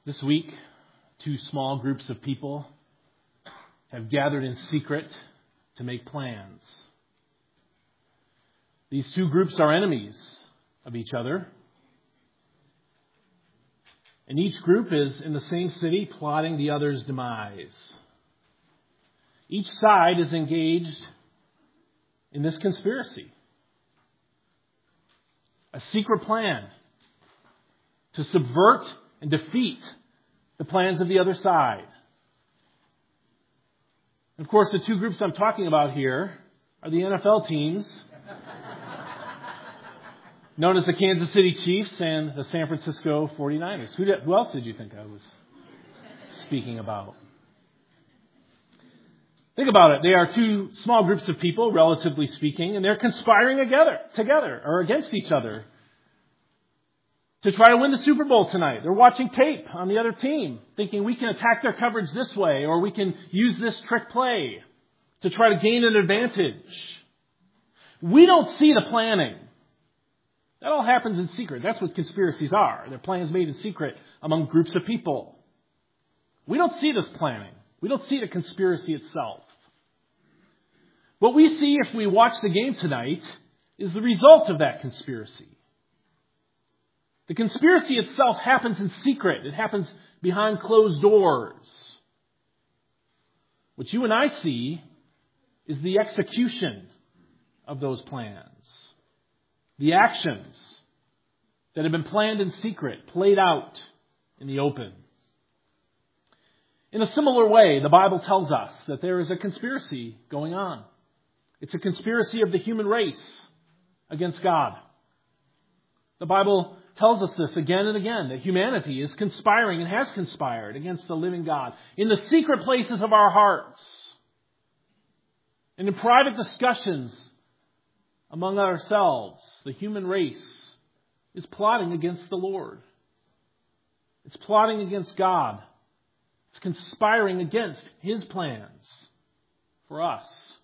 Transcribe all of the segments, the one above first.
This week, two small groups of people have gathered in secret to make plans. These two groups are enemies of each other. And each group is in the same city plotting the other's demise. Each side is engaged in this conspiracy. A secret plan to subvert and defeat the plans of the other side. And of course, the two groups I'm talking about here are the NFL teams, known as the Kansas City Chiefs and the San Francisco 49ers. Who else did you think I was speaking about? Think about it. They are two small groups of people, relatively speaking, and they're conspiring together or against each other to try to win the Super Bowl tonight. They're watching tape on the other team, thinking we can attack their coverage this way, or we can use this trick play to try to gain an advantage. We don't see the planning. That all happens in secret. That's what conspiracies are. They're plans made in secret among groups of people. We don't see this planning. We don't see the conspiracy itself. What we see if we watch the game tonight is the result of that conspiracy. The conspiracy itself happens in secret. It happens behind closed doors. What you and I see is the execution of those plans. The actions that have been planned in secret, played out in the open. In a similar way, the Bible tells us that there is a conspiracy going on. It's a conspiracy of the human race against God. The Bible tells us this again and again, that humanity is conspiring and has conspired against the living God in the secret places of our hearts and in private discussions among ourselves. The human race is plotting against the Lord. It's plotting against God. It's conspiring against His plans for us.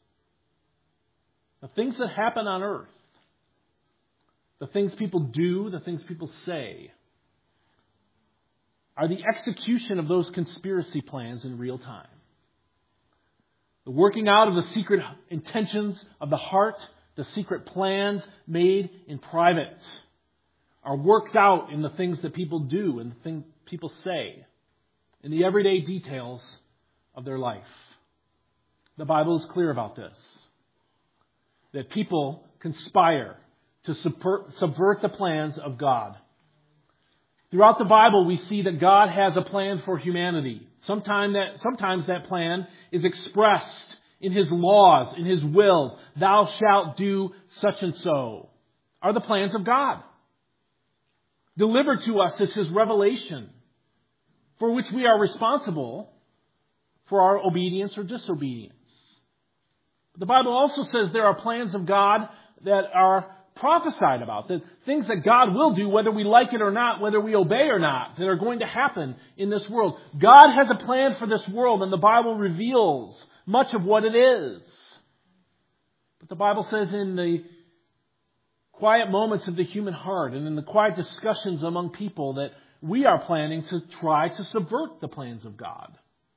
The things that happen on earth, the things people do, the things people say, are the execution of those conspiracy plans in real time. The working out of the secret intentions of the heart, the secret plans made in private, are worked out in the things that people do and the things people say, in the everyday details of their life. The Bible is clear about this, that people conspire to subvert the plans of God. Throughout the Bible, we see that God has a plan for humanity. Sometimes that plan is expressed in His laws, in His wills. Thou shalt do such and so, are the plans of God. Delivered to us as His revelation, for which we are responsible for our obedience or disobedience. The Bible also says there are plans of God that are prophesied about, that things that God will do, whether we like it or not, whether we obey or not, that are going to happen in this world. God has a plan for this world, and the Bible reveals much of what it is. But the Bible says in the quiet moments of the human heart and in the quiet discussions among people that we are planning to try to subvert the plans of God.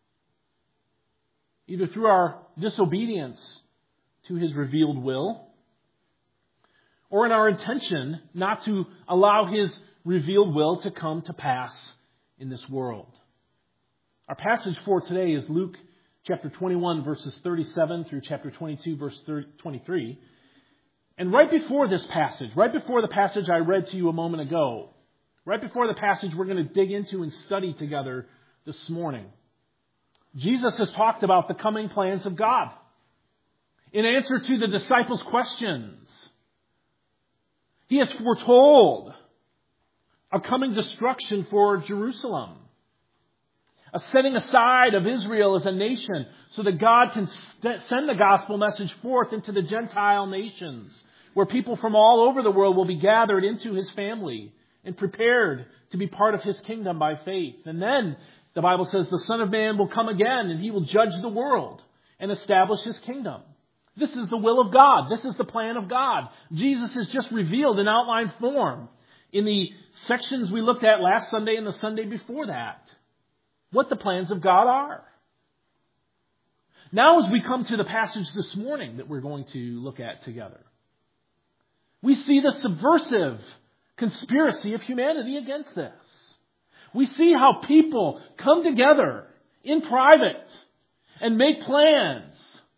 Either through our disobedience to His revealed will, or in our intention not to allow His revealed will to come to pass in this world. Our passage for today is Luke chapter 21, verses 37 through chapter 22, verse 23. And right before this passage, right before the passage I read to you a moment ago, right before the passage we're going to dig into and study together this morning, Jesus has talked about the coming plans of God. In answer to the disciples' questions, He has foretold a coming destruction for Jerusalem, a setting aside of Israel as a nation so that God can send the gospel message forth into the Gentile nations, where people from all over the world will be gathered into His family and prepared to be part of His kingdom by faith. And then the Bible says the Son of Man will come again and He will judge the world and establish His kingdom. This is the will of God. This is the plan of God. Jesus is just revealed in outline form in the sections we looked at last Sunday and the Sunday before that what the plans of God are. Now as we come to the passage this morning that we're going to look at together, we see the subversive conspiracy of humanity against this. We see how people come together in private and make plans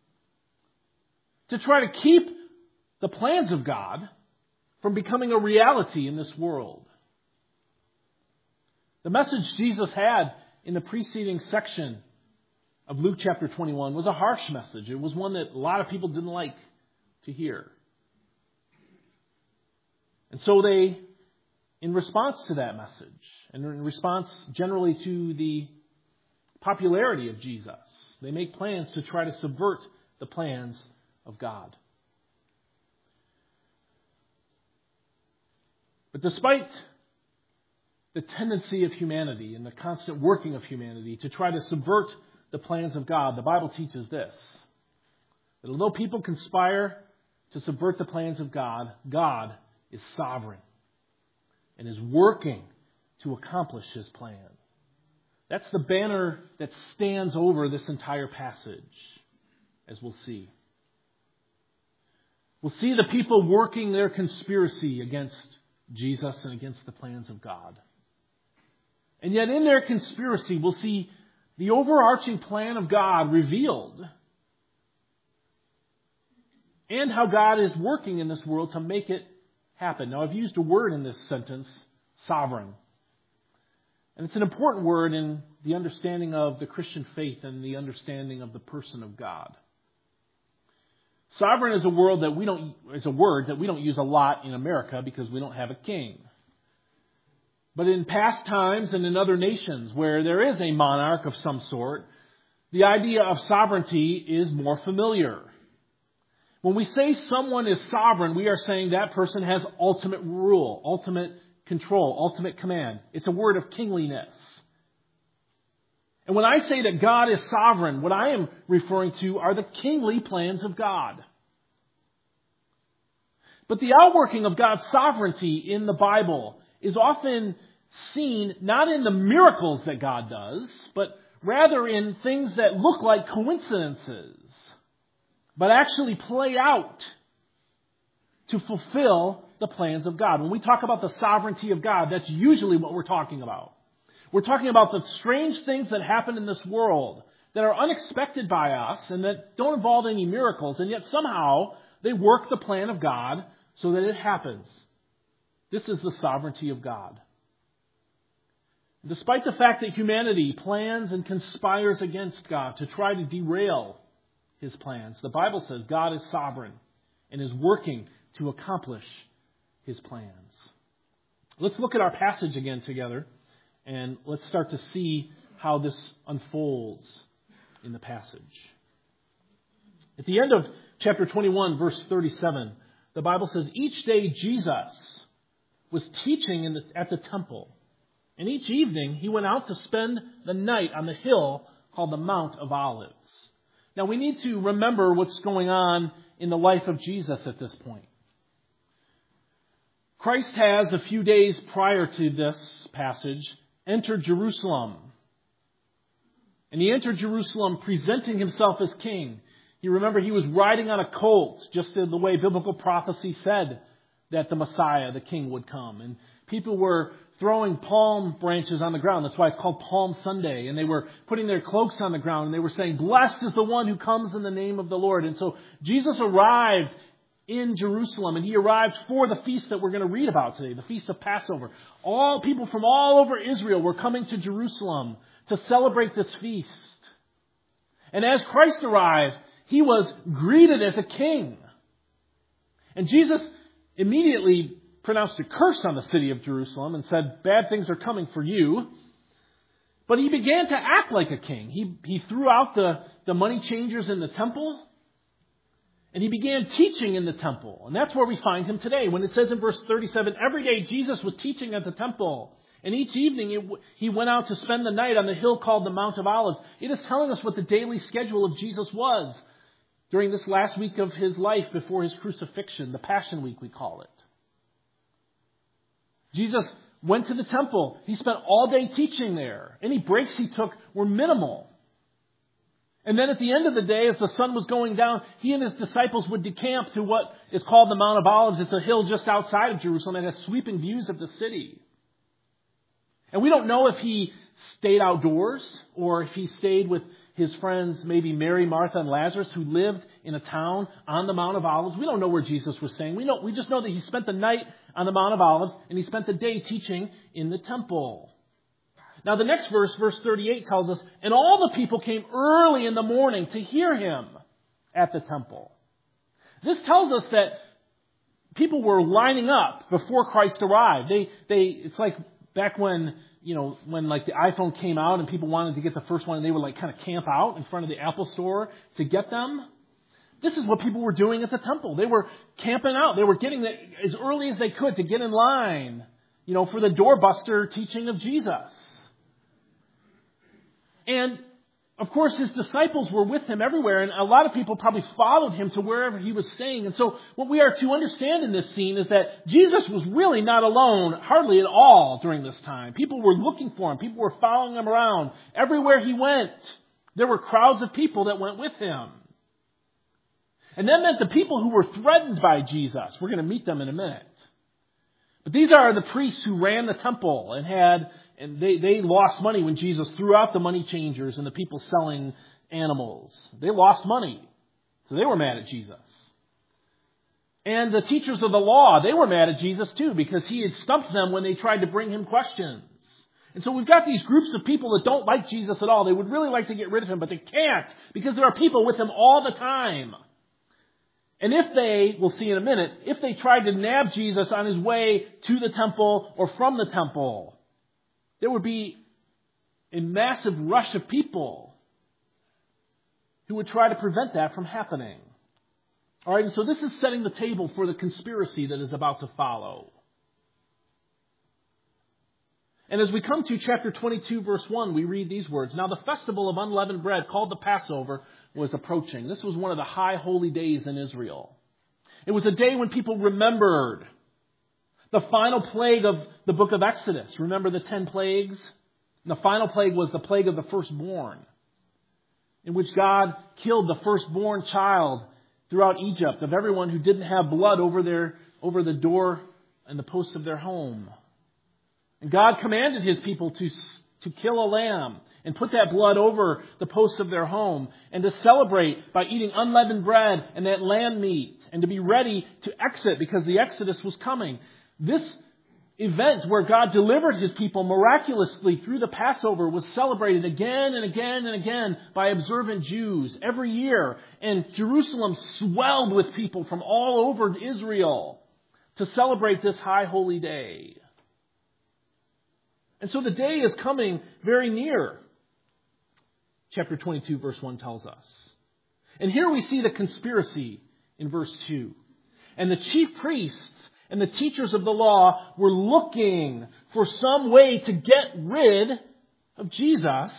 to try to keep the plans of God from becoming a reality in this world. The message Jesus had in the preceding section of Luke chapter 21 was a harsh message. It was one that a lot of people didn't like to hear. And so they, in response to that message, and in response generally to the popularity of Jesus, they make plans to try to subvert the plans of God. But despite the tendency of humanity and the constant working of humanity to try to subvert the plans of God, the Bible teaches this: that although people conspire to subvert the plans of God, God is sovereign and is working to accomplish His plan. That's the banner that stands over this entire passage, as we'll see. We'll see the people working their conspiracy against Jesus and against the plans of God. And yet in their conspiracy, we'll see the overarching plan of God revealed and how God is working in this world to make it happen. Now, I've used a word in this sentence, sovereign. And it's an important word in the understanding of the Christian faith and the understanding of the person of God. Sovereign is a word that we don't use a lot in America because we don't have a king. But in past times and in other nations where there is a monarch of some sort, the idea of sovereignty is more familiar. When we say someone is sovereign, we are saying that person has ultimate rule, ultimate control, ultimate command. It's a word of kingliness. And when I say that God is sovereign, what I am referring to are the kingly plans of God. But the outworking of God's sovereignty in the Bible is often seen not in the miracles that God does, but rather in things that look like coincidences, but actually play out to fulfill the plans of God. When we talk about the sovereignty of God, that's usually what we're talking about. We're talking about the strange things that happen in this world that are unexpected by us and that don't involve any miracles, and yet somehow they work the plan of God so that it happens. This is the sovereignty of God. Despite the fact that humanity plans and conspires against God to try to derail His plans, the Bible says God is sovereign and is working to accomplish His plans. Let's look at our passage again together, and let's start to see how this unfolds in the passage. At the end of chapter 21, verse 37, the Bible says, "Each day Jesus was teaching at the temple, and each evening He went out to spend the night on the hill called the Mount of Olives." Now we need to remember what's going on in the life of Jesus at this point. Christ has, a few days prior to this passage, entered Jerusalem. And He entered Jerusalem presenting Himself as king. You remember He was riding on a colt, just in the way biblical prophecy said that the Messiah, the king, would come. And people were throwing palm branches on the ground. That's why it's called Palm Sunday. And they were putting their cloaks on the ground. And they were saying, "Blessed is the one who comes in the name of the Lord." And so Jesus arrived in Jerusalem. And He arrived for the feast that we're going to read about today, the Feast of Passover. All people from all over Israel were coming to Jerusalem to celebrate this feast. And as Christ arrived, He was greeted as a king. And Jesus immediately pronounced a curse on the city of Jerusalem and said, "Bad things are coming for you." But He began to act like a king. He threw out the money changers in the temple, and He began teaching in the temple. And that's where we find Him today. When it says in verse 37, every day Jesus was teaching at the temple, and each evening He went out to spend the night on the hill called the Mount of Olives. It is telling us what the daily schedule of Jesus was during this last week of His life before His crucifixion, the Passion Week we call it. Jesus went to the temple. He spent all day teaching there. Any breaks he took were minimal. And then at the end of the day, as the sun was going down, he and his disciples would decamp to what is called the Mount of Olives. It's a hill just outside of Jerusalem and has sweeping views of the city. And we don't know if he stayed outdoors or if he stayed with his friends, maybe Mary, Martha, and Lazarus, who lived in a town on the Mount of Olives. We don't know where Jesus was staying. We just know that he spent the night on the Mount of Olives and he spent the day teaching in the temple. Now the next verse, verse 38, tells us, and all the people came early in the morning to hear him at the temple. This tells us that people were lining up before Christ arrived. It's like back when, when like the iPhone came out and people wanted to get the first one and they would like kind of camp out in front of the Apple store to get them. This is what people were doing at the temple. They were camping out. They were getting there as early as they could to get in line, for the doorbuster teaching of Jesus. And, of course, his disciples were with him everywhere, and a lot of people probably followed him to wherever he was staying. And so what we are to understand in this scene is that Jesus was really not alone, hardly at all, during this time. People were looking for him. People were following him around. Everywhere he went, there were crowds of people that went with him. And that meant the people who were threatened by Jesus. We're going to meet them in a minute. But these are the priests who ran the temple and they lost money when Jesus threw out the money changers and the people selling animals. They lost money. So they were mad at Jesus. And the teachers of the law, they were mad at Jesus too because he had stumped them when they tried to bring him questions. And so we've got these groups of people that don't like Jesus at all. They would really like to get rid of him, but they can't because there are people with him all the time. And if they, we'll see in a minute, if they tried to nab Jesus on his way to the temple or from the temple, there would be a massive rush of people who would try to prevent that from happening. All right, and so this is setting the table for the conspiracy that is about to follow. And as we come to chapter 22, verse 1, we read these words. Now the festival of unleavened bread, called the Passover, was approaching. This was one of the high holy days in Israel. It was a day when people remembered the final plague of the book of Exodus. Remember the 10 plagues? And the final plague was the plague of the firstborn, in which God killed the firstborn child throughout Egypt of everyone who didn't have blood over the door and the posts of their home. And God commanded his people to kill a lamb and put that blood over the posts of their home and to celebrate by eating unleavened bread and that lamb meat and to be ready to exit because the Exodus was coming. This event where God delivered his people miraculously through the Passover was celebrated again and again and again by observant Jews every year. And Jerusalem swelled with people from all over Israel to celebrate this high holy day. And so the day is coming very near. Chapter 22, verse 1 tells us. And here we see the conspiracy in verse 2. And the chief priests and the teachers of the law were looking for some way to get rid of Jesus,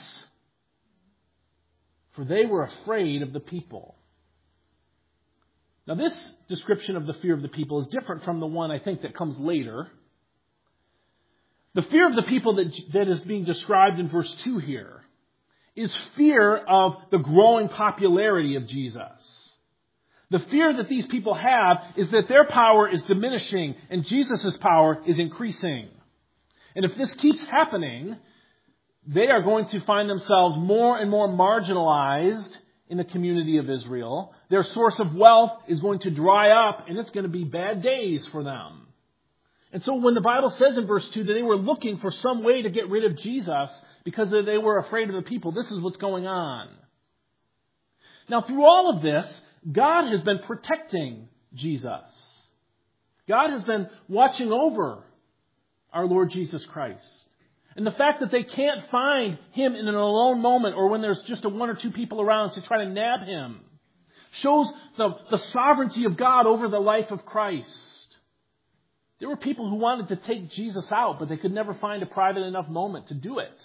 for they were afraid of the people. Now this description of the fear of the people is different from the one I think that comes later. The fear of the people that is being described in verse 2 here is fear of the growing popularity of Jesus. The fear that these people have is that their power is diminishing and Jesus' power is increasing. And if this keeps happening, they are going to find themselves more and more marginalized in the community of Israel. Their source of wealth is going to dry up and it's going to be bad days for them. And so when the Bible says in verse 2 that they were looking for some way to get rid of Jesus because they were afraid of the people, this is what's going on. Now through all of this, God has been protecting Jesus. God has been watching over our Lord Jesus Christ. And the fact that they can't find him in an alone moment or when there's just one or two people around to try to nab him shows the sovereignty of God over the life of Christ. There were people who wanted to take Jesus out, but they could never find a private enough moment to do it.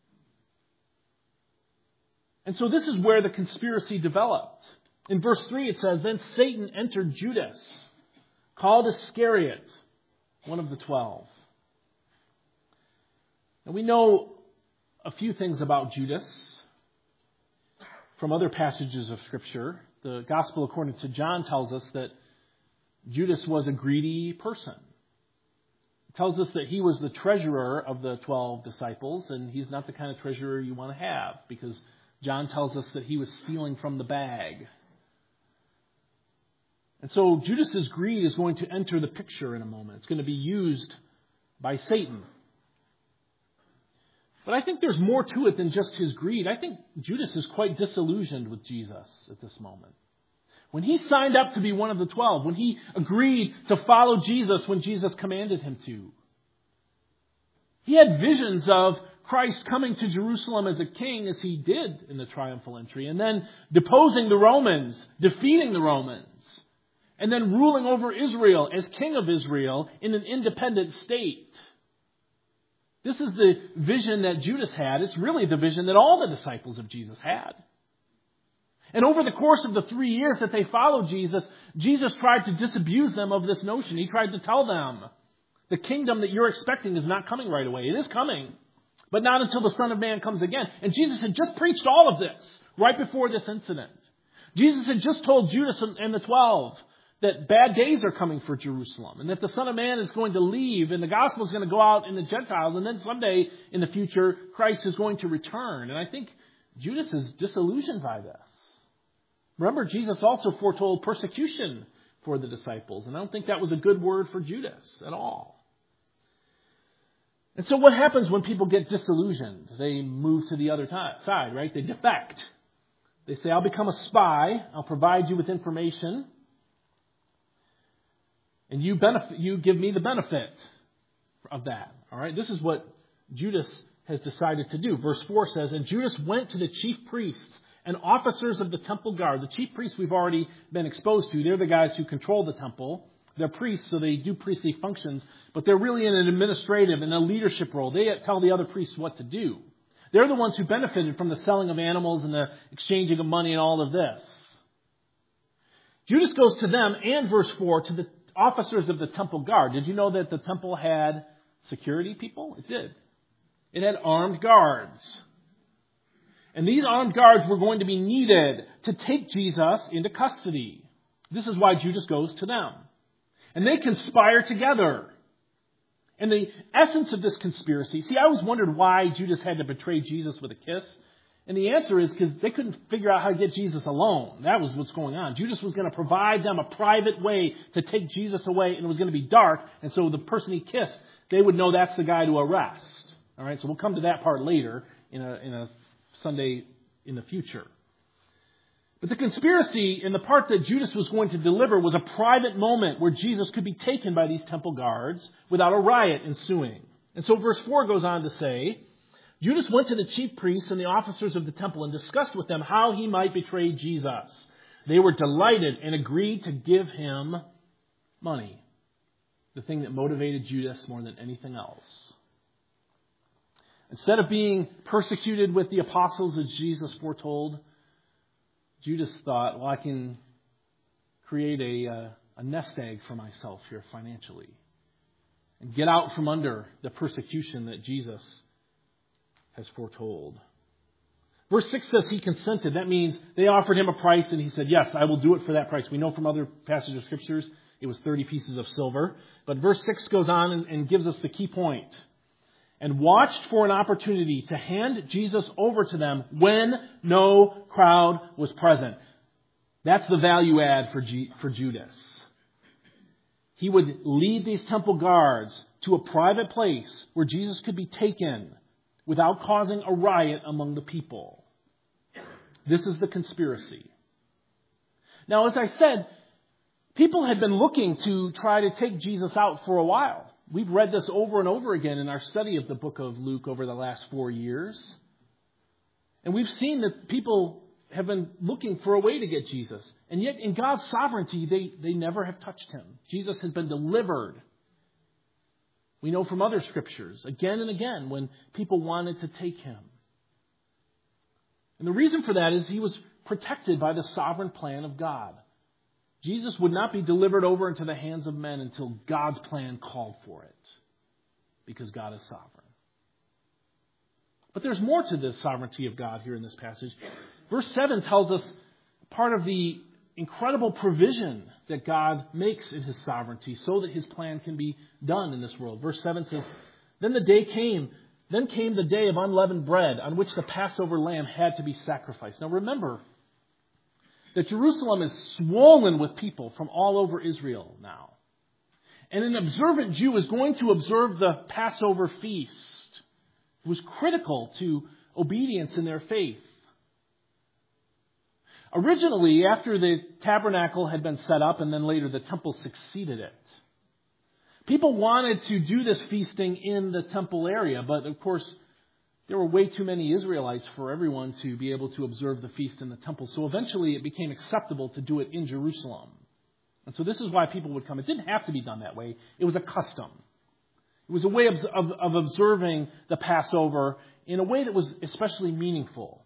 And so this is where the conspiracy developed. In verse 3 it says, Then Satan entered Judas, called Iscariot, one of the 12. And we know a few things about Judas from other passages of Scripture. The Gospel according to John tells us that Judas was a greedy person. It tells us that he was the treasurer of the 12 disciples, and he's not the kind of treasurer you want to have, because John tells us that he was stealing from the bag. And so Judas's greed is going to enter the picture in a moment. It's going to be used by Satan. But I think there's more to it than just his greed. I think Judas is quite disillusioned with Jesus at this moment. When he signed up to be one of the 12, when he agreed to follow Jesus when Jesus commanded him to, he had visions of Christ coming to Jerusalem as a king, as he did in the triumphal entry, and then deposing the Romans, defeating the Romans, and then ruling over Israel as king of Israel in an independent state. This is the vision that Judas had. It's really the vision that all the disciples of Jesus had. And over the course of the 3 years that they followed Jesus, Jesus tried to disabuse them of this notion. He tried to tell them, the kingdom that you're expecting is not coming right away. It is coming, but not until the Son of Man comes again. And Jesus had just preached all of this right before this incident. Jesus had just told Judas and the 12 that bad days are coming for Jerusalem, and that the Son of Man is going to leave, and the gospel is going to go out in the Gentiles, and then someday in the future, Christ is going to return. And I think Judas is disillusioned by this. Remember, Jesus also foretold persecution for the disciples, and I don't think that was a good word for Judas at all. And so what happens when people get disillusioned? They move to the other side, right? They defect. They say, I'll become a spy, I'll provide you with information, and you give me the benefit of that. All right, this is what Judas has decided to do. Verse 4 says, and Judas went to the chief priests and officers of the temple guard. The chief priests we've already been exposed to. They're the guys who control the temple. They're priests, so they do priestly functions, but they're really in an administrative and a leadership role. They tell the other priests what to do. They're the ones who benefited from the selling of animals and the exchanging of money and all of this. Judas goes to them, and verse 4, to the officers of the temple guard. Did you know that the temple had security people? It did. It had armed guards. And these armed guards were going to be needed to take Jesus into custody. This is why Judas goes to them. And they conspire together. And the essence of this conspiracy, see, I always wondered why Judas had to betray Jesus with a kiss. And the answer is because they couldn't figure out how to get Jesus alone. That was what's going on. Judas was going to provide them a private way to take Jesus away, and it was going to be dark. And so the person he kissed, they would know that's the guy to arrest. All right, so we'll come to that part later in a Sunday in the future. But the conspiracy in the part that Judas was going to deliver was a private moment where Jesus could be taken by these temple guards without a riot ensuing. And so verse 4 goes on to say, Judas went to the chief priests and the officers of the temple and discussed with them how he might betray Jesus. They were delighted and agreed to give him money, the thing that motivated Judas more than anything else. Instead of being persecuted with the apostles as Jesus foretold, Judas thought, well, I can create a nest egg for myself here financially and get out from under the persecution that Jesus has foretold. Verse 6 says he consented. That means they offered him a price and he said, yes, I will do it for that price. We know from other passages of Scriptures it was 30 pieces of silver. But verse 6 goes on and gives us the key point. And watched for an opportunity to hand Jesus over to them when no crowd was present. That's the value add for Judas. He would lead these temple guards to a private place where Jesus could be taken without causing a riot among the people. This is the conspiracy. Now, as I said, people had been looking to try to take Jesus out for a while. We've read this over and over again in our study of the book of Luke over the last 4 years. And we've seen that people have been looking for a way to get Jesus. And yet in God's sovereignty, they never have touched him. Jesus has been delivered. We know from other scriptures, again and again, when people wanted to take him. And the reason for that is he was protected by the sovereign plan of God. Jesus would not be delivered over into the hands of men until God's plan called for it, because God is sovereign. But there's more to the sovereignty of God here in this passage. Verse 7 tells us part of the incredible provision that God makes in His sovereignty so that His plan can be done in this world. Verse 7 says, Then came the day of unleavened bread on which the Passover lamb had to be sacrificed. Now remember that Jerusalem is swollen with people from all over Israel now. And an observant Jew is going to observe the Passover feast. It was critical to obedience in their faith. Originally, after the tabernacle had been set up and then later the temple succeeded it, people wanted to do this feasting in the temple area, but of course there were way too many Israelites for everyone to be able to observe the feast in the temple. So eventually it became acceptable to do it in Jerusalem. And so this is why people would come. It didn't have to be done that way. It was a custom. It was a way of observing the Passover in a way that was especially meaningful.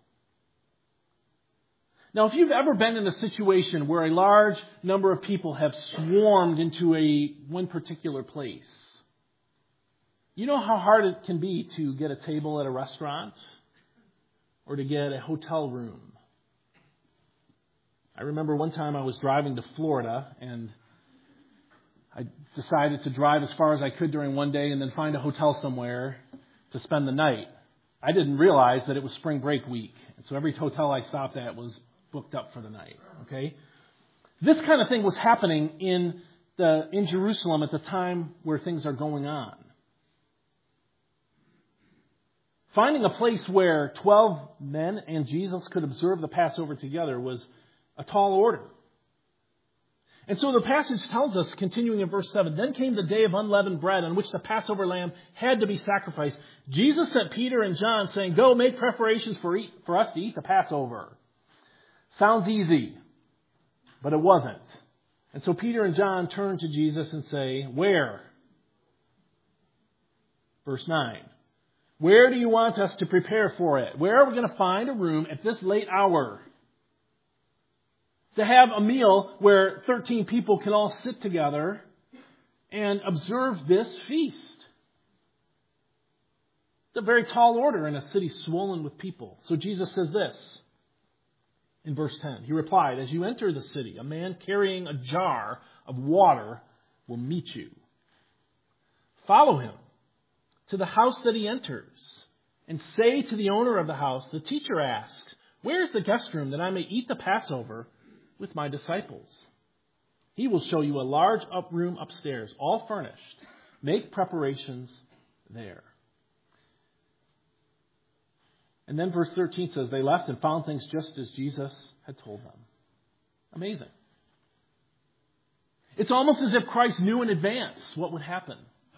Now, if you've ever been in a situation where a large number of people have swarmed into one particular place, you know how hard it can be to get a table at a restaurant or to get a hotel room. I remember one time I was driving to Florida and I decided to drive as far as I could during one day and then find a hotel somewhere to spend the night. I didn't realize that it was spring break week. And so every hotel I stopped at was booked up for the night. Okay? This kind of thing was happening in Jerusalem at the time where things are going on. Finding a place where 12 men and Jesus could observe the Passover together was a tall order. And so the passage tells us, continuing in verse 7, Then came the day of unleavened bread on which the Passover lamb had to be sacrificed. Jesus sent Peter and John saying, Go, make preparations for us to eat the Passover. Sounds easy, but it wasn't. And so Peter and John turn to Jesus and say, Where? Verse 9. Where do you want us to prepare for it? Where are we going to find a room at this late hour to have a meal where 13 people can all sit together and observe this feast? It's a very tall order in a city swollen with people. So Jesus says this in verse 10. He replied, As you enter the city, a man carrying a jar of water will meet you. Follow him to the house that he enters and say to the owner of the house, The teacher asks, Where is the guest room that I may eat the Passover with my disciples? He will show you a large room upstairs, all furnished. Make preparations there. And then verse 13 says, They left and found things just as Jesus had told them. Amazing. It's almost as if Christ knew in advance what would happen.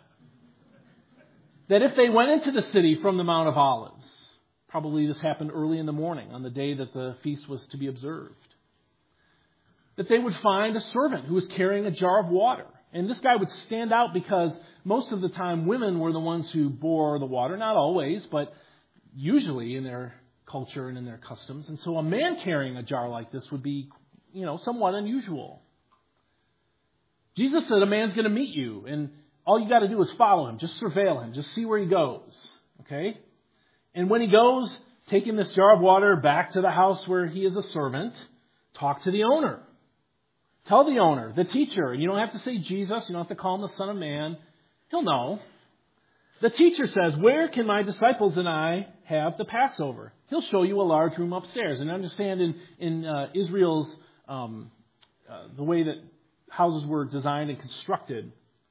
That if they went into the city from the Mount of Olives, probably this happened early in the morning on the day that the feast was to be observed, that they would find a servant who was carrying a jar of water. And this guy would stand out because most of the time women were the ones who bore the water. Not always, but usually in their culture and in their customs. And so a man carrying a jar like this would be, somewhat unusual. Jesus said a man's going to meet you, and all you got to do is follow him. Just surveil him. Just see where he goes. Okay? And when he goes, take him this jar of water back to the house where he is a servant. Talk to the owner. Tell the owner, the teacher, and you don't have to say Jesus, you don't have to call him the Son of Man. He'll know. The teacher says, Where can my disciples and I have the Passover? He'll show you a large room upstairs. And understand in Israel's, the way that houses were designed and constructed,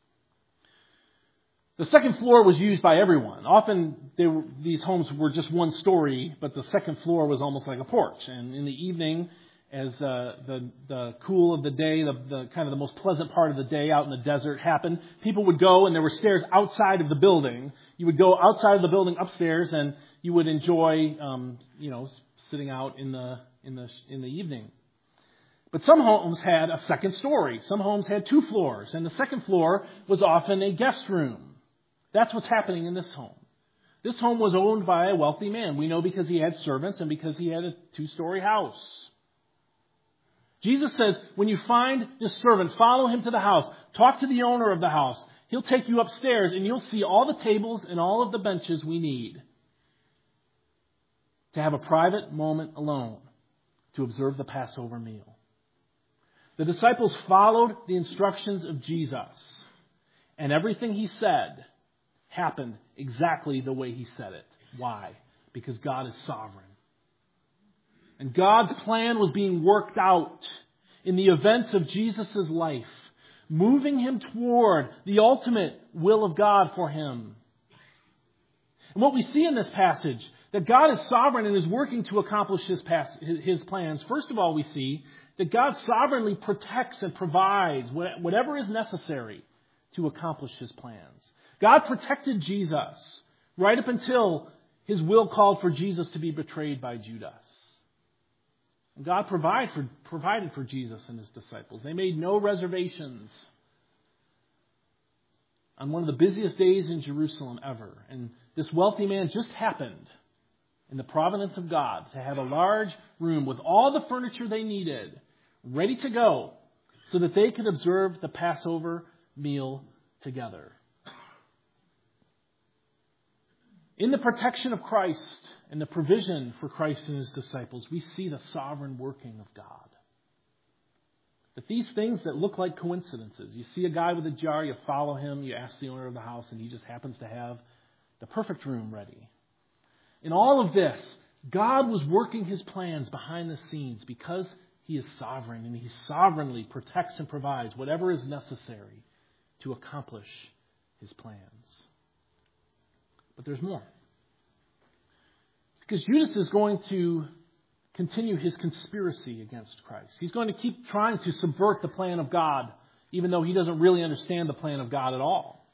the second floor was used by everyone. Often these homes were just one story, but the second floor was almost like a porch. And in the evening, as the cool of the day, the kind of the most pleasant part of the day out in the desert happened, people would go, and there were stairs outside of the building. You would go outside of the building upstairs, and you would enjoy, sitting out in the evening. But some homes had a second story. Some homes had 2 floors, and the second floor was often a guest room. That's what's happening in this home. This home was owned by a wealthy man. We know because he had servants and because he had a 2-story house. Jesus says, when you find this servant, follow him to the house. Talk to the owner of the house. He'll take you upstairs and you'll see all the tables and all of the benches we need. to have a private moment alone to observe the Passover meal. The disciples followed the instructions of Jesus, and everything He said happened exactly the way He said it. Why? Because God is sovereign. And God's plan was being worked out in the events of Jesus' life, moving Him toward the ultimate will of God for Him. And what we see in this passage, that God is sovereign and is working to accomplish His plans. First of all, we see that God sovereignly protects and provides whatever is necessary to accomplish His plans. God protected Jesus right up until His will called for Jesus to be betrayed by Judas. And God provided for Jesus and His disciples. They made no reservations on one of the busiest days in Jerusalem ever. And this wealthy man just happened, in the providence of God, to have a large room with all the furniture they needed, ready to go, so that they could observe the Passover meal together. In the protection of Christ and the provision for Christ and His disciples, we see the sovereign working of God. That these things that look like coincidences, you see a guy with a jar, you follow him, you ask the owner of the house, and he just happens to have the perfect room ready. In all of this, God was working His plans behind the scenes because He is sovereign, and He sovereignly protects and provides whatever is necessary to accomplish His plans. But there's more. Because Judas is going to continue his conspiracy against Christ. He's going to keep trying to subvert the plan of God, even though he doesn't really understand the plan of God at all.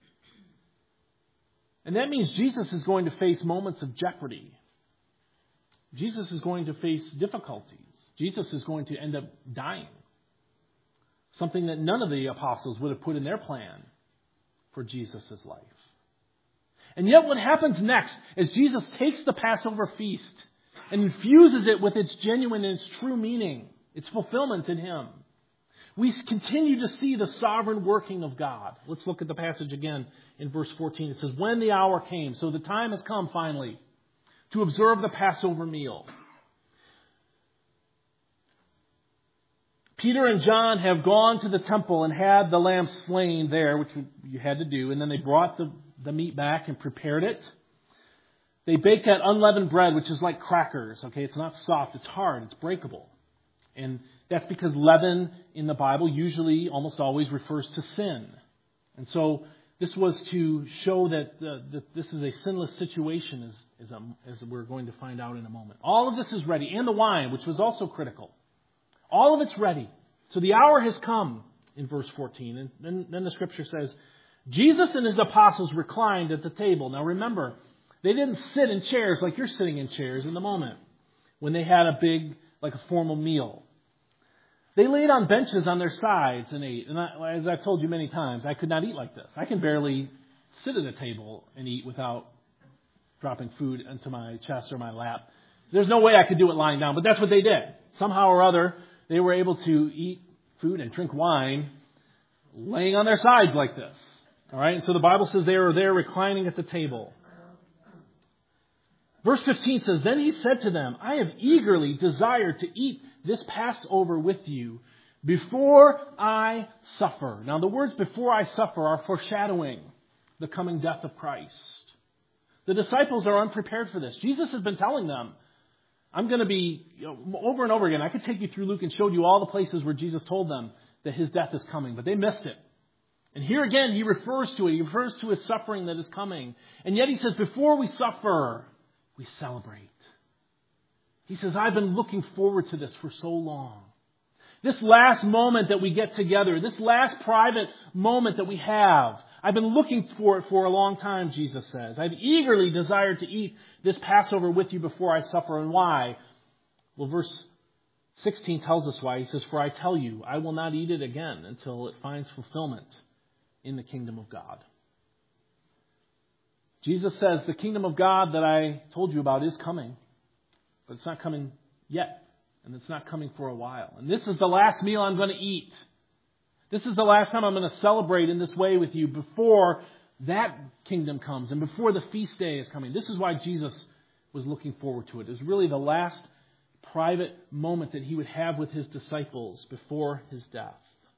And that means Jesus is going to face moments of jeopardy. Jesus is going to face difficulties. Jesus is going to end up dying. Something that none of the apostles would have put in their plan for Jesus' life. And yet what happens next is Jesus takes the Passover feast and infuses it with its genuine and its true meaning, its fulfillment in Him. We continue to see the sovereign working of God. Let's look at the passage again in verse 14. It says, when the hour came, so the time has come finally, to observe the Passover meal. Peter and John have gone to the temple and had the lamb slain there, which you had to do, and then they brought the meat back and prepared it. They baked that unleavened bread, which is like crackers. Okay, it's not soft, it's hard, it's breakable. And that's because leaven in the Bible usually, almost always, refers to sin. And so this was to show that this is a sinless situation, as we're going to find out in a moment. All of this is ready, and the wine, which was also critical. All of it's ready. So the hour has come in verse 14. And then the Scripture says, Jesus and His apostles reclined at the table. Now remember, they didn't sit in chairs like you're sitting in chairs in the moment when they had a big, like a formal meal. They laid on benches on their sides and ate. And as I've told you many times, I could not eat like this. I can barely sit at a table and eat without dropping food into my chest or my lap. There's no way I could do it lying down, but that's what they did. Somehow or other, they were able to eat food and drink wine laying on their sides like this. All right, and so the Bible says they were there reclining at the table. Verse 15 says, then He said to them, I have eagerly desired to eat this Passover with you before I suffer. Now the words before I suffer are foreshadowing the coming death of Christ. The disciples are unprepared for this. Jesus has been telling them, I'm going to be, over and over again, I could take you through Luke and show you all the places where Jesus told them that His death is coming, but they missed it. And here again, He refers to it. He refers to His suffering that is coming. And yet He says, before we suffer, we celebrate. He says, I've been looking forward to this for so long. This last moment that we get together, this last private moment that we have, I've been looking for it for a long time, Jesus says. I've eagerly desired to eat this Passover with you before I suffer. And why? Well, verse 16 tells us why. He says, for I tell you, I will not eat it again until it finds fulfillment in the kingdom of God. Jesus says, the kingdom of God that I told you about is coming, but it's not coming yet, and it's not coming for a while. And this is the last meal I'm going to eat. This is the last time I'm going to celebrate in this way with you before that kingdom comes and before the feast day is coming. This is why Jesus was looking forward to it. It was really the last private moment that he would have with his disciples before his death.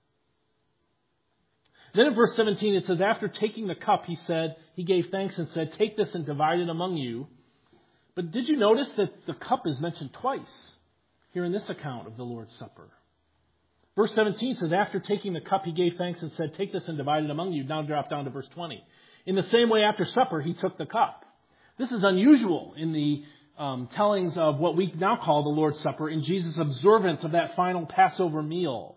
Then in verse 17 it says, after taking the cup, he gave thanks and said, take this and divide it among you. But did you notice that the cup is mentioned twice here in this account of the Lord's Supper? Verse 17 says, after taking the cup, he gave thanks and said, take this and divide it among you. Now drop down to verse 20. In the same way, after supper, he took the cup. This is unusual in the tellings of what we now call the Lord's Supper, in Jesus' observance of that final Passover meal.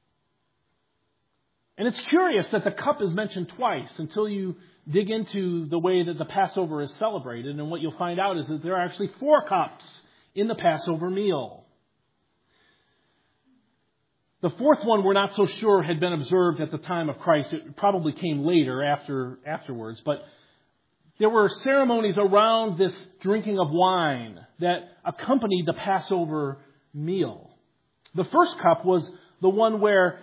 And it's curious that the cup is mentioned twice until you dig into the way that the Passover is celebrated. And what you'll find out is that there are actually 4 cups in the Passover meal. The fourth one we're not so sure had been observed at the time of Christ. It probably came later, afterwards. But there were ceremonies around this drinking of wine that accompanied the Passover meal. The first cup was the one where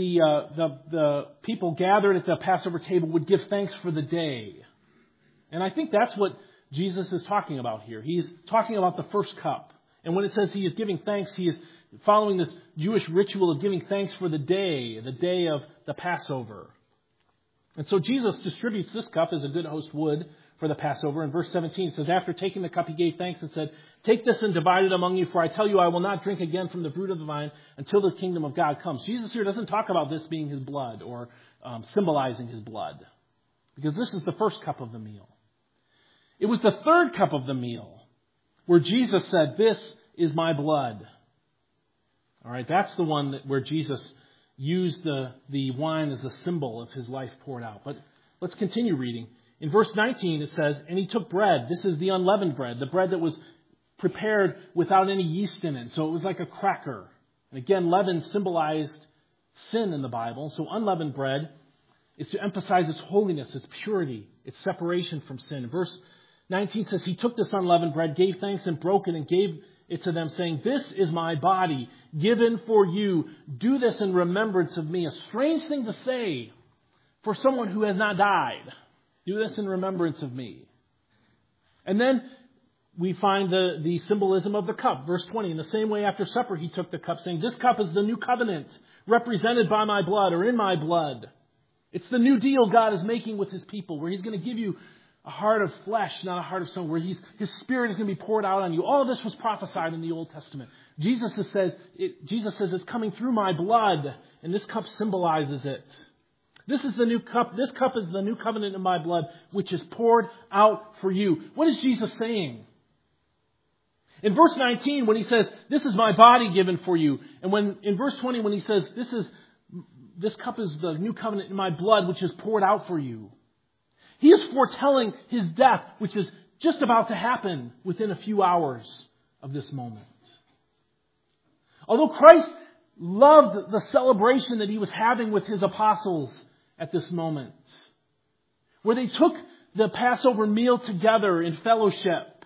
the people gathered at the Passover table would give thanks for the day. And I think that's what Jesus is talking about here. He's talking about the first cup. And when it says he is giving thanks, he is following this Jewish ritual of giving thanks for the day of the Passover. And so Jesus distributes this cup as a good host would for the Passover. In verse 17 it says, after taking the cup, he gave thanks and said, take this and divide it among you, for I tell you, I will not drink again from the fruit of the vine until the kingdom of God comes. Jesus here doesn't talk about this being his blood or symbolizing his blood, because this is the first cup of the meal. It was the third cup of the meal where Jesus said, this is my blood. All right, that's the one where Jesus used the wine as a symbol of his life poured out. But let's continue reading. In verse 19 it says, and he took bread. This is the unleavened bread, the bread that was prepared without any yeast in it. So it was like a cracker. And again, leaven symbolized sin in the Bible. So unleavened bread is to emphasize its holiness, its purity, its separation from sin. Verse 19 says, he took this unleavened bread, gave thanks and broke it and gave it to them, saying, this is my body given for you. Do this in remembrance of me. A strange thing to say for someone who has not died. Do this in remembrance of me. And then we find the symbolism of the cup. Verse 20, in the same way after supper he took the cup, saying, this cup is the new covenant represented by my blood, or in my blood. It's the new deal God is making with his people, where he's going to give you a heart of flesh, not a heart of stone, where his Spirit is going to be poured out on you. All of this was prophesied in the Old Testament. Jesus says it's coming through my blood, and this cup symbolizes it. This is the new cup. This cup is the new covenant in my blood, which is poured out for you. What is Jesus saying? In verse 19, when he says, this is my body given for you, and in verse 20, when he says, this cup is the new covenant in my blood, which is poured out for you, he is foretelling his death, which is just about to happen within a few hours of this moment. Although Christ loved the celebration that he was having with his apostles at this moment, where they took the Passover meal together in fellowship,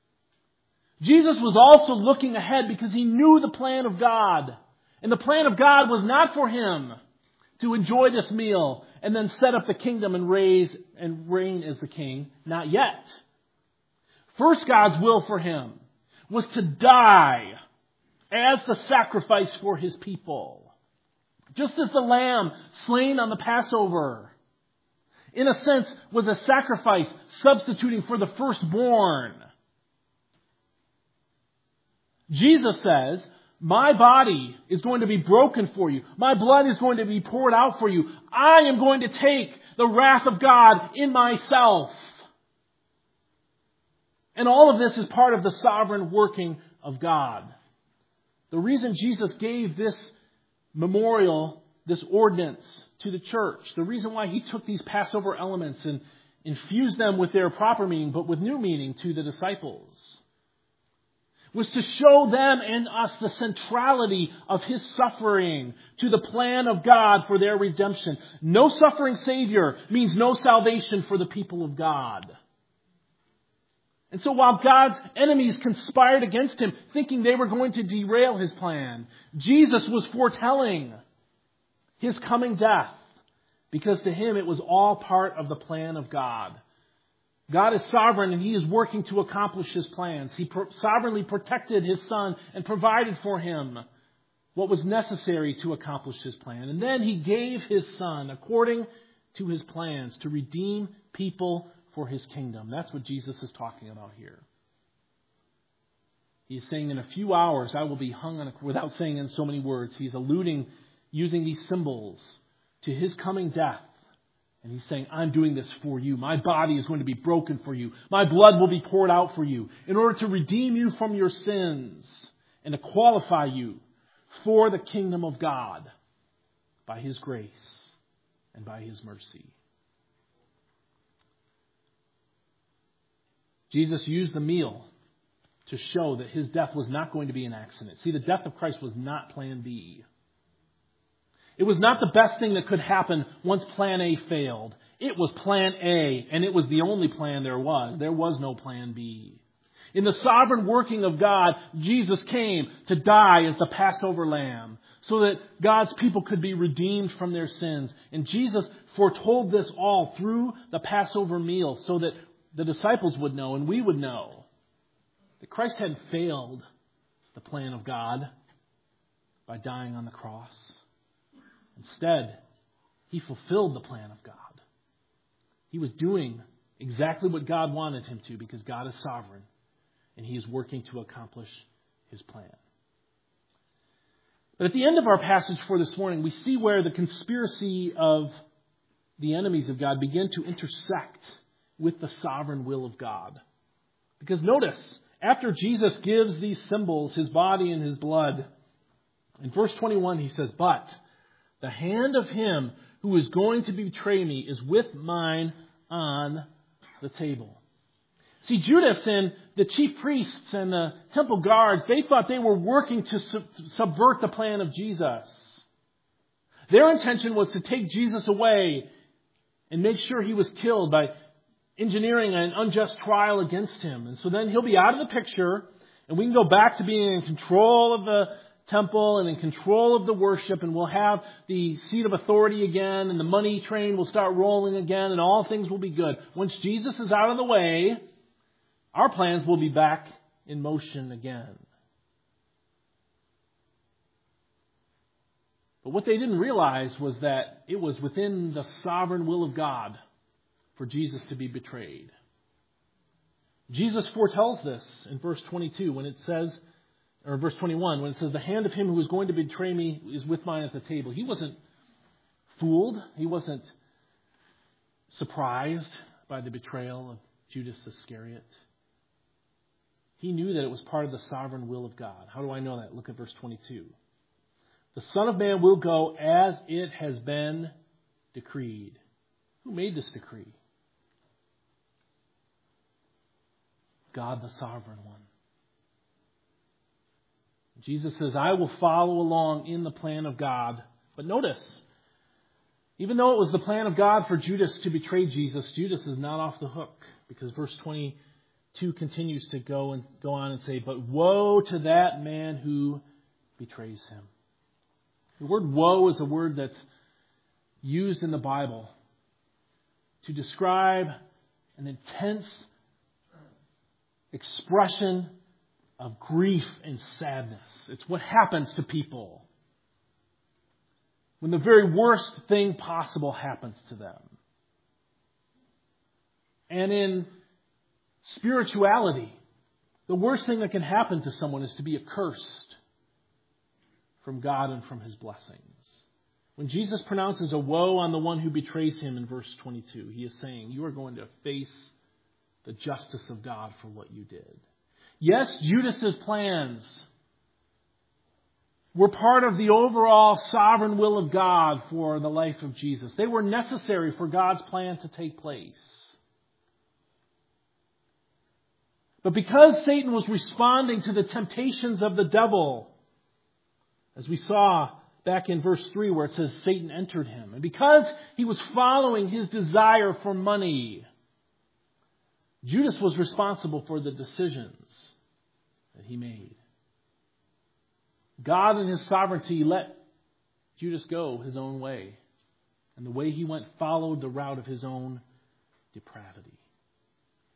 Jesus was also looking ahead because he knew the plan of God. And the plan of God was not for him to enjoy this meal and then set up the kingdom and reign as the king. Not yet. First, God's will for him was to die as the sacrifice for his people. Just as the lamb slain on the Passover, in a sense, was a sacrifice substituting for the firstborn. Jesus says, my body is going to be broken for you. My blood is going to be poured out for you. I am going to take the wrath of God in myself. And all of this is part of the sovereign working of God. The reason Jesus gave this memorial, this ordinance to the church, the reason why he took these Passover elements and infused them with their proper meaning, but with new meaning to the disciples, was to show them and us the centrality of his suffering to the plan of God for their redemption. No suffering Savior means no salvation for the people of God. And so while God's enemies conspired against him, thinking they were going to derail his plan, Jesus was foretelling his coming death, because to him it was all part of the plan of God. God is sovereign and He is working to accomplish His plans. He sovereignly protected His Son and provided for Him what was necessary to accomplish His plan. And then He gave His Son according to His plans to redeem people for His kingdom. That's what Jesus is talking about here. He's saying in a few hours I will be hung on a, without saying in so many words, He's alluding, using these symbols, to His coming death. And He's saying, I'm doing this for you. My body is going to be broken for you. My blood will be poured out for you in order to redeem you from your sins and to qualify you for the kingdom of God by His grace and by His mercy. Jesus used the meal to show that His death was not going to be an accident. See, the death of Christ was not plan B. It was not the best thing that could happen once plan A failed. It was plan A, and it was the only plan there was. There was no plan B. In the sovereign working of God, Jesus came to die as the Passover lamb so that God's people could be redeemed from their sins. And Jesus foretold this all through the Passover meal so that the disciples would know and we would know that Christ had failed the plan of God by dying on the cross. Instead, He fulfilled the plan of God. He was doing exactly what God wanted Him to because God is sovereign and He is working to accomplish His plan. But at the end of our passage for this morning, we see where the conspiracy of the enemies of God begin to intersect with the sovereign will of God. Because notice, after Jesus gives these symbols, His body and His blood, in verse 21 He says, "But the hand of him who is going to betray me is with mine on the table." See, Judas and the chief priests and the temple guards, they thought they were working to subvert the plan of Jesus. Their intention was to take Jesus away and make sure He was killed by engineering an unjust trial against Him. And so then He'll be out of the picture and we can go back to being in control of the temple and in control of the worship, and we'll have the seat of authority again, and the money train will start rolling again, and all things will be good. Once Jesus is out of the way, our plans will be back in motion again. But what they didn't realize was that it was within the sovereign will of God for Jesus to be betrayed. Jesus foretells this in verse 22 when it says, or verse 21, when it says, "The hand of him who is going to betray me is with mine at the table." He wasn't fooled. He wasn't surprised by the betrayal of Judas Iscariot. He knew that it was part of the sovereign will of God. How do I know that? Look at verse 22. "The Son of Man will go as it has been decreed." Who made this decree? God, the sovereign one. Jesus says, I will follow along in the plan of God. But notice, even though it was the plan of God for Judas to betray Jesus, Judas is not off the hook. Because verse 22 continues to go on and say, "But woe to that man who betrays him." The word woe is a word that's used in the Bible to describe an intense expression of grief and sadness. It's what happens to people when the very worst thing possible happens to them. And in spirituality, the worst thing that can happen to someone is to be accursed from God and from His blessings. When Jesus pronounces a woe on the one who betrays Him in verse 22, He is saying, you are going to face the justice of God for what you did. Yes, Judas's plans were part of the overall sovereign will of God for the life of Jesus. They were necessary for God's plan to take place. But because Satan was responding to the temptations of the devil, as we saw back in verse 3 where it says Satan entered him, and because he was following his desire for money, Judas was responsible for the decisions that he made. God in His sovereignty let Judas go his own way. And the way he went followed the route of his own depravity.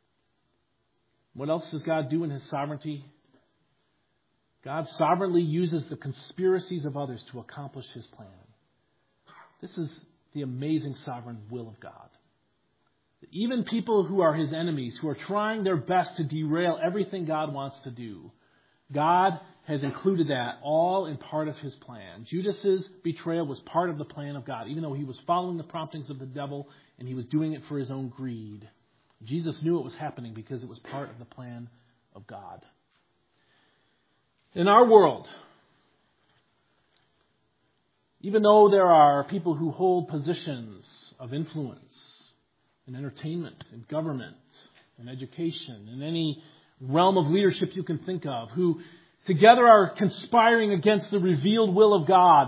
What else does God do in His sovereignty? God sovereignly uses the conspiracies of others to accomplish His plan. This is the amazing sovereign will of God. Even people who are His enemies, who are trying their best to derail everything God wants to do, God has included that all in part of His plan. Judas's betrayal was part of the plan of God, even though he was following the promptings of the devil and he was doing it for his own greed. Jesus knew it was happening because it was part of the plan of God. In our world, even though there are people who hold positions of influence in entertainment, in government, in education, in any realm of leadership you can think of, who together are conspiring against the revealed will of God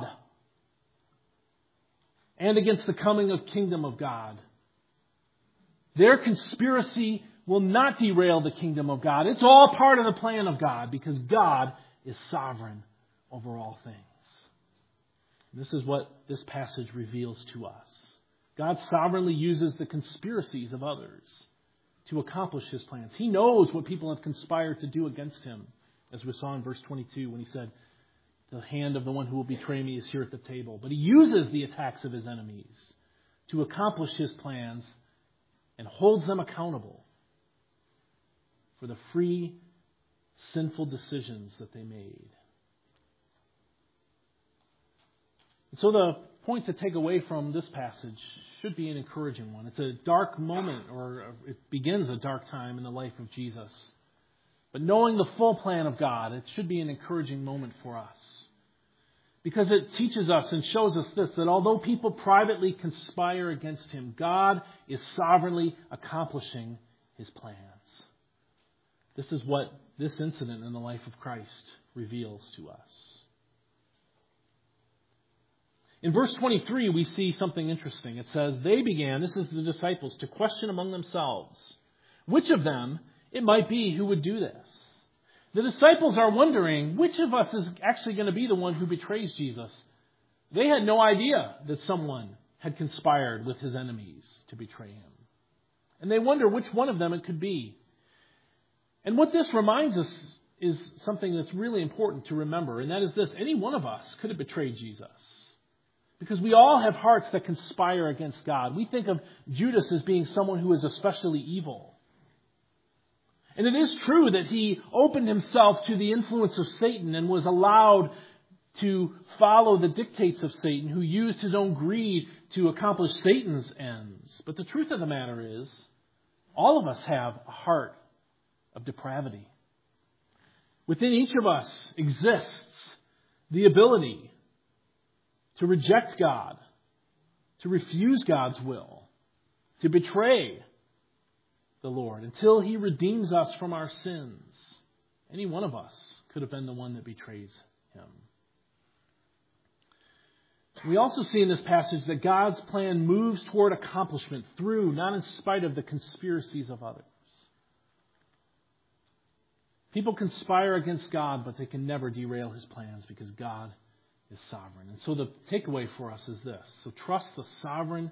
and against the coming of kingdom of God, their conspiracy will not derail the kingdom of God. It's all part of the plan of God because God is sovereign over all things. This is what this passage reveals to us. God sovereignly uses the conspiracies of others to accomplish His plans. He knows what people have conspired to do against Him, as we saw in verse 22 when He said, "The hand of the one who will betray me is here at the table." But He uses the attacks of His enemies to accomplish His plans and holds them accountable for the free, sinful decisions that they made. And so the point to take away from this passage should be an encouraging one. It's a dark moment, or it begins a dark time in the life of Jesus. But knowing the full plan of God, it should be an encouraging moment for us. Because it teaches us and shows us this, that although people privately conspire against Him, God is sovereignly accomplishing His plans. This is what this incident in the life of Christ reveals to us. In verse 23, we see something interesting. It says, they began, this is the disciples, to question among themselves which of them it might be who would do this. The disciples are wondering, which of us is actually going to be the one who betrays Jesus? They had no idea that someone had conspired with His enemies to betray Him. And they wonder which one of them it could be. And what this reminds us is something that's really important to remember, and that is this: any one of us could have betrayed Jesus. Because we all have hearts that conspire against God. We think of Judas as being someone who is especially evil. And it is true that he opened himself to the influence of Satan and was allowed to follow the dictates of Satan, who used his own greed to accomplish Satan's ends. But the truth of the matter is, all of us have a heart of depravity. Within each of us exists the ability to reject God, to refuse God's will, to betray the Lord until He redeems us from our sins. Any one of us could have been the one that betrays Him. We also see in this passage that God's plan moves toward accomplishment through, not in spite of, the conspiracies of others. People conspire against God, but they can never derail His plans because God is sovereign. And so the takeaway for us is this: so trust the sovereign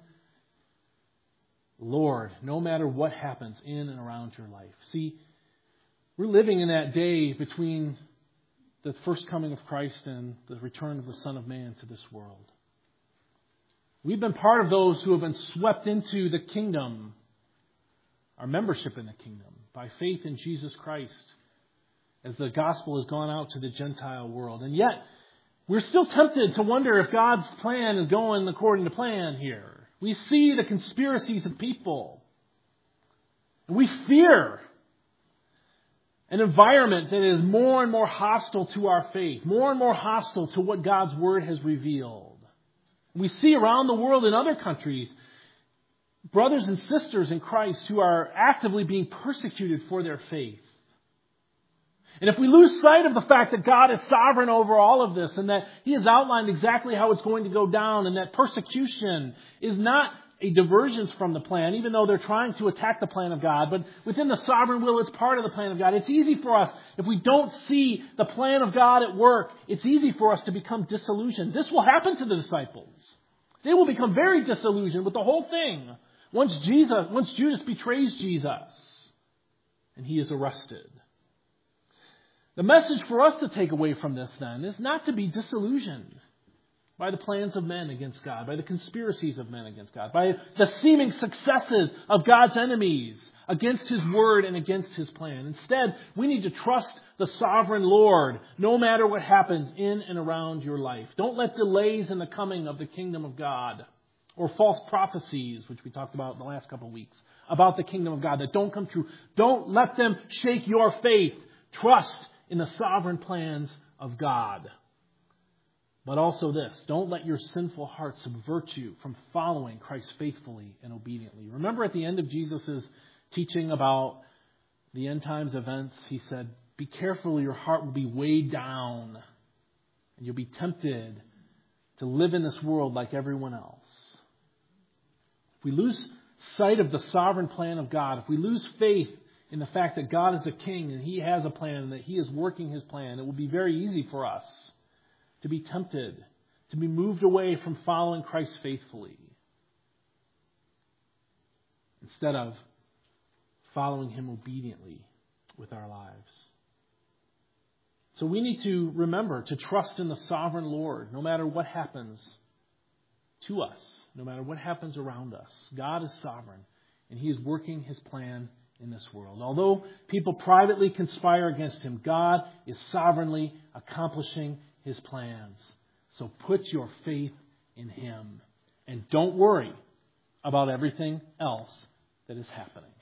Lord no matter what happens in and around your life. See, we're living in that day between the first coming of Christ and the return of the Son of Man to this world. We've been part of those who have been swept into the kingdom, our membership in the kingdom, by faith in Jesus Christ, as the gospel has gone out to the Gentile world. And yet, we're still tempted to wonder if God's plan is going according to plan here. We see the conspiracies of people. And we fear an environment that is more and more hostile to our faith, more and more hostile to what God's Word has revealed. We see around the world in other countries brothers and sisters in Christ who are actively being persecuted for their faith. And if we lose sight of the fact that God is sovereign over all of this and that He has outlined exactly how it's going to go down and that persecution is not a diversion from the plan, even though they're trying to attack the plan of God, but within the sovereign will, it's part of the plan of God. It's easy for us, if we don't see the plan of God at work, it's easy for us to become disillusioned. This will happen to the disciples. They will become very disillusioned with the whole thing once Judas betrays Jesus. and he is arrested. The message for us to take away from this, then, is not to be disillusioned by the plans of men against God, by the conspiracies of men against God, by the seeming successes of God's enemies against His word and against His plan. Instead, we need to trust the sovereign Lord no matter what happens in and around your life. Don't let delays in the coming of the kingdom of God or false prophecies, which we talked about in the last couple of weeks, about the kingdom of God that don't come true. Don't let them shake your faith. Trust in the sovereign plans of God. But also this, don't let your sinful heart subvert you from following Christ faithfully and obediently. Remember at the end of Jesus' teaching about the end times events, He said, be careful, your heart will be weighed down and you'll be tempted to live in this world like everyone else. If we lose sight of the sovereign plan of God, if we lose faith in the fact that God is a king and He has a plan and that He is working His plan, it will be very easy for us to be tempted, to be moved away from following Christ faithfully, instead of following Him obediently with our lives. So we need to remember to trust in the sovereign Lord no matter what happens to us, no matter what happens around us. God is sovereign and He is working His plan in this world. Although people privately conspire against Him, God is sovereignly accomplishing His plans. So put your faith in Him and don't worry about everything else that is happening.